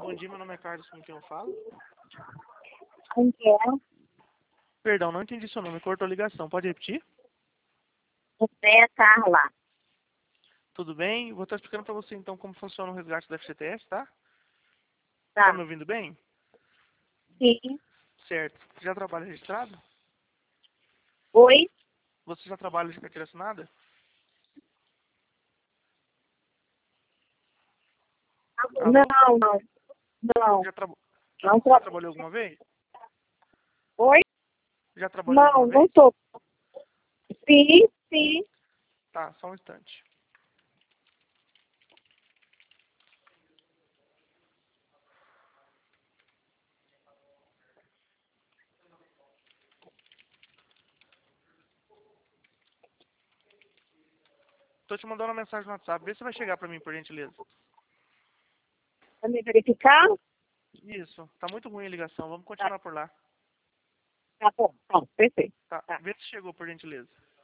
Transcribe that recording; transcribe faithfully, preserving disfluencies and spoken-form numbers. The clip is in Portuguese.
Bom dia, meu nome é Carlos, com quem eu falo? Com quem é? Perdão, não entendi seu nome, cortou a ligação. Pode repetir? Você é Carla. Tudo bem? Vou estar explicando para você então como funciona o resgate do F G T S, tá? Tá. Tá me ouvindo bem? Sim. Certo. Você já trabalha registrado? Oi? Você já trabalha de carteira assinada? Alô? Não, não. Não. Já, tra... Não já tra... trabalhou alguma vez? Oi? Já trabalhou Não, alguma não vez? tô. Sim, sim. Tá, só um instante. Tô te mandando uma mensagem no WhatsApp. Vê se vai chegar pra mim, por gentileza. Pra me verificar? Isso. Tá muito ruim a ligação. Vamos Tá, continuar por lá. tá bom. Tá, perfeito. Tá. Tá. Vê se chegou, por gentileza.